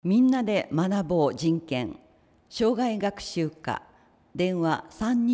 みんなで学ぼう人権生涯学習課電話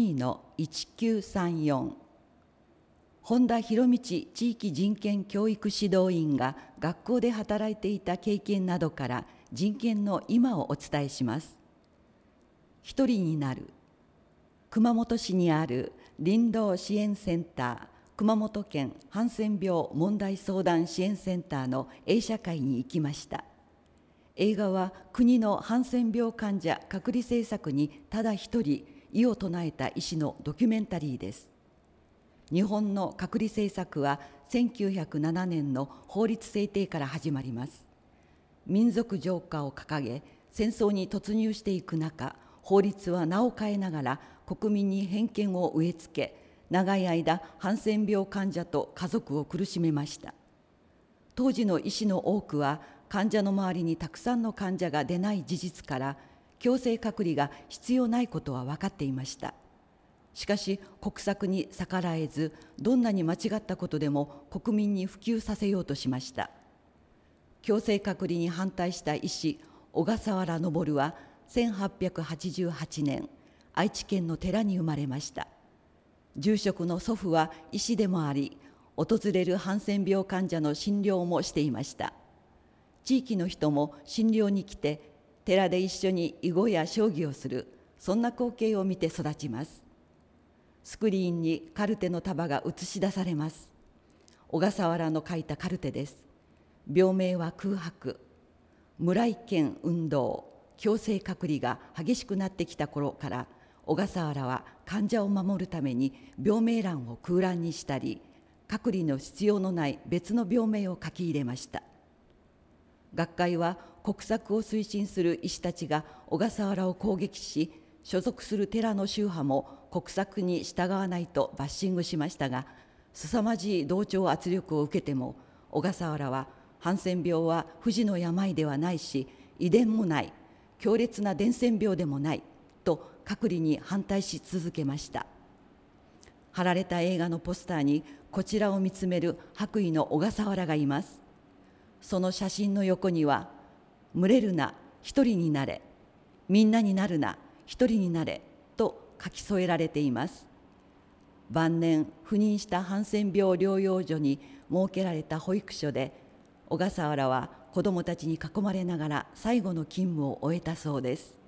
32-1934本田博道地域人権教育指導員が学校で働いていた経験などから人権の今をお伝えします。一人になる。熊本市にある林道支援センター熊本県ハンセン病問題相談支援センターの映写会に行きました。映画は国のハンセン病患者隔離政策にただ一人異を唱えた医師のドキュメンタリーです。日本の隔離政策は1907年の法律制定から始まります。民族浄化を掲げ戦争に突入していく中、法律は名を変えながら国民に偏見を植え付け、長い間ハンセン病患者と家族を苦しめました。当時の医師の多くは患者の周りにたくさんの患者が出ない事実から強制隔離が必要ないことは分かっていました。しかし国策に逆らえず、どんなに間違ったことでも国民に普及させようとしました。強制隔離に反対した医師小笠原昇は1888年愛知県の寺に生まれました。住職の祖父は医師でもあり、訪れるハンセン病患者の診療もしていました。地域の人も診療に来て寺で一緒に囲碁や将棋をする、そんな光景を見て育ちます。スクリーンにカルテの束が映し出されます。小笠原の書いたカルテです。病名は空白。村井県運動強制隔離が激しくなってきた頃から、小笠原は患者を守るために病名欄を空欄にしたり、隔離の必要のない別の病名を書き入れました。学会は国策を推進する医師たちが小笠原を攻撃し、所属する寺の宗派も国策に従わないとバッシングしましたが、凄まじい同調圧力を受けても小笠原はハンセン病は不治の病ではないし、遺伝もない、強烈な伝染病でもないと隔離に反対し続けました。貼られた映画のポスターにこちらを見つめる白衣の小笠原がいます。その写真の横には、群れるな、一人になれ、みんなになるな、一人になれと書き添えられています。晩年、赴任したハンセン病療養所に設けられた保育所で、小笠原は子どもたちに囲まれながら最後の勤務を終えたそうです。